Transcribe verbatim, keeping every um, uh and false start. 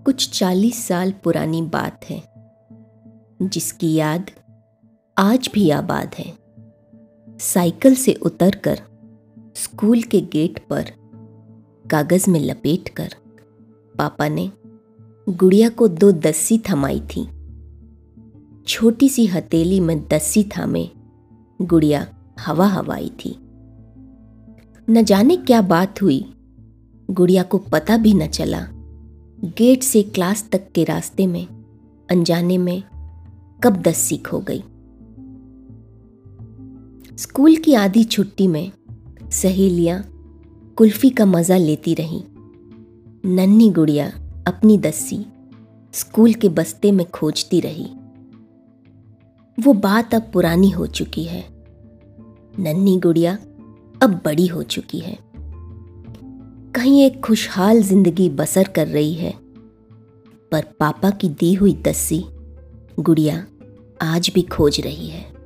कुछ चालीस साल पुरानी बात है जिसकी याद आज भी आबाद है। साइकिल से उतरकर स्कूल के गेट पर कागज में लपेटकर पापा ने गुड़िया को दो दस्सी थमाई थी। छोटी सी हथेली में दस्सी थामे गुड़िया हवा हवाई थी। न जाने क्या बात हुई, गुड़िया को पता भी न चला। गेट से क्लास तक के रास्ते में अनजाने में कब दस्सी खो गई। स्कूल की आधी छुट्टी में सहेलियां कुल्फी का मजा लेती रहीं। नन्ही गुड़िया अपनी दस्सी स्कूल के बस्ते में खोजती रही। वो बात अब पुरानी हो चुकी है। नन्ही गुड़िया अब बड़ी हो चुकी है, कहीं एक खुशहाल जिंदगी बसर कर रही है। पर पापा की दी हुई दस्सी गुड़िया आज भी खोज रही है।